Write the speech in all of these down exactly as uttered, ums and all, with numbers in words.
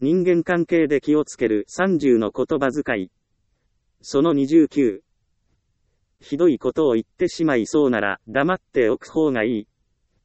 人間関係で気をつけるさんじゅうの言葉遣い。そのにじゅうきゅう。ひどいことを言ってしまいそうなら黙っておく方がいい。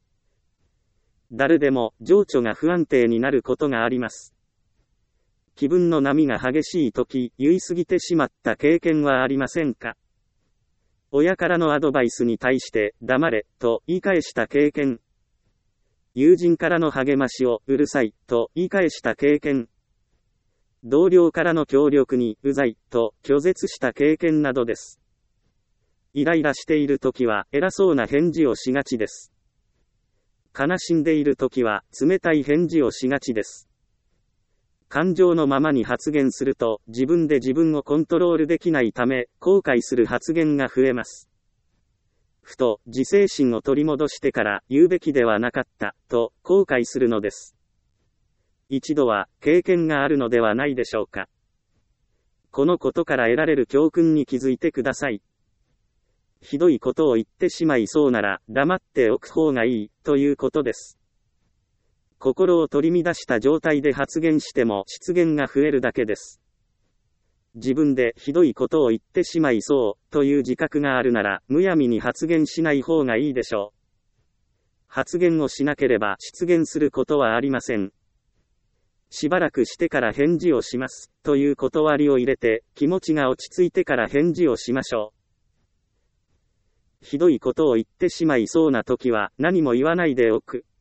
誰でも情緒が不安定になることがあります。気分の波が激しいとき、言い過ぎてしまった経験はありませんか？親からのアドバイスに対して黙れと言い返した経験。友人からの励ましをうるさいと言い返した経験。同僚からの協力にうざいと拒絶した経験などです。イライラしているときは偉そうな返事をしがちです。悲しんでいるときは冷たい返事をしがちです。感情のままに発言すると自分で自分をコントロールできないため後悔する発言が増えます。ふと自制心を取り戻してから言うべきではなかったと後悔するのです。一度は経験があるのではないでしょうか。このことから得られる教訓に気づいてください。ひどいことを言ってしまいそうなら黙っておく方がいいということです。心を取り乱した状態で発言しても失言が増えるだけです。自分でひどいことを言ってしまいそうという自覚があるならむやみに発言しない方がいいでしょう。発言をしなければ失言することはありません。しばらくしてから返事をしますという断りを入れて気持ちが落ち着いてから返事をしましょう。ひどいことを言ってしまいそうな時は何も言わないでおく。